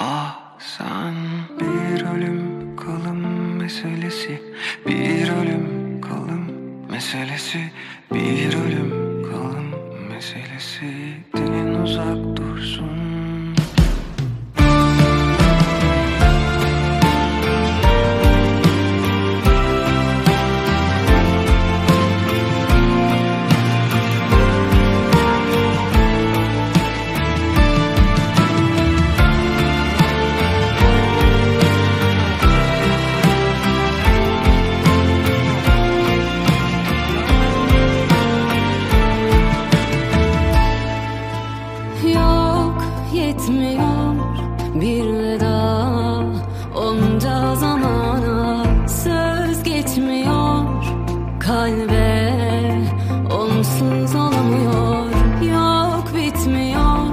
Ah sen bir ölüm kalım meselesi, bir ölüm kalım meselesi, bir ölüm kalım meselesi. Din uzak dursun. Yetmiyor bir veda, onca zamana söz geçmiyor. Kalbe onsuz olamıyor, yok bitmiyor.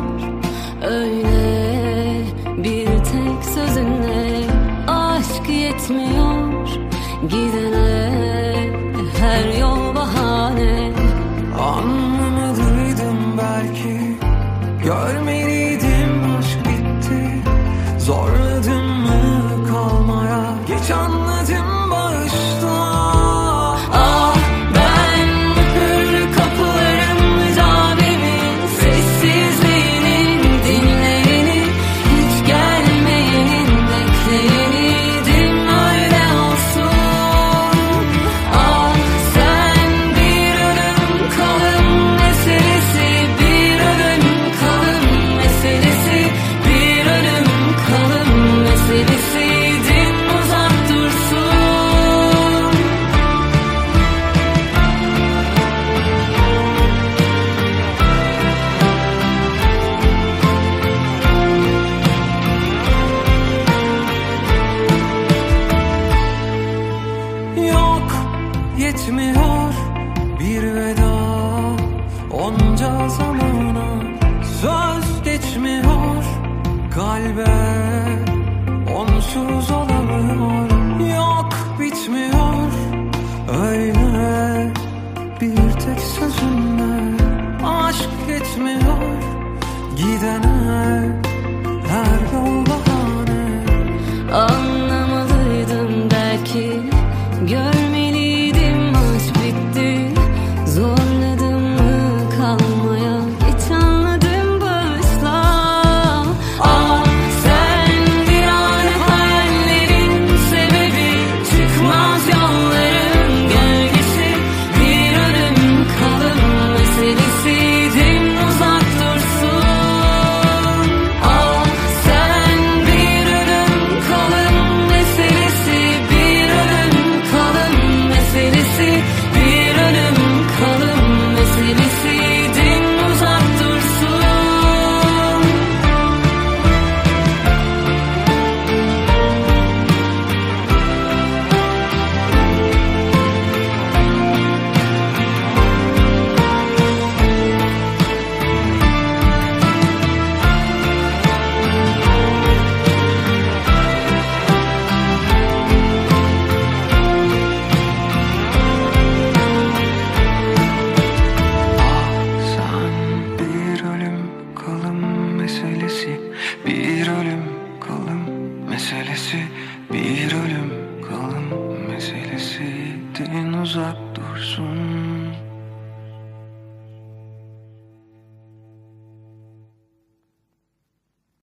Öyle bir tek sözünle aşk yetmiyor. Gidene her yol bahane. Anlamalıydım belki, görmeliydim aşk bitti. Zorladım mı kalmaya, geç anladım bağışla. Ah ben mühürlü kapılarım, cavimin sessizliğinin dinleyeni, hiç gelmeyenin bekleyeniydim, öyle olsun. Ah sen bir ölüm kalım meselesi, bir ölüm kalım meselesi, bir ölüm kalım meselesi. Din uzak dursun. Yok yetmiyor bir veda, onca zamana söz geçmiyor. Kalbe onsuz olamıyor, yok bitmiyor. Öyle bir tek sözünle aşk yetmiyor. Gidene her yol bahane. Anlamalıydım belki, görmeliydim aşk bitti. Zorladım mı kalmaya, geç anladım bağışla. Ah sen virane hayallerin sebebi, çıkmaz yolların gölgesi, bir ölüm kalım meselesi. Din uzak dursun. Ah sen bir ölüm kalım meselesi, bir ölüm kalım meselesi, bir ölüm kalım meselesi. Din uzak dursun. Sen bir ölüm kalım meselesi, bir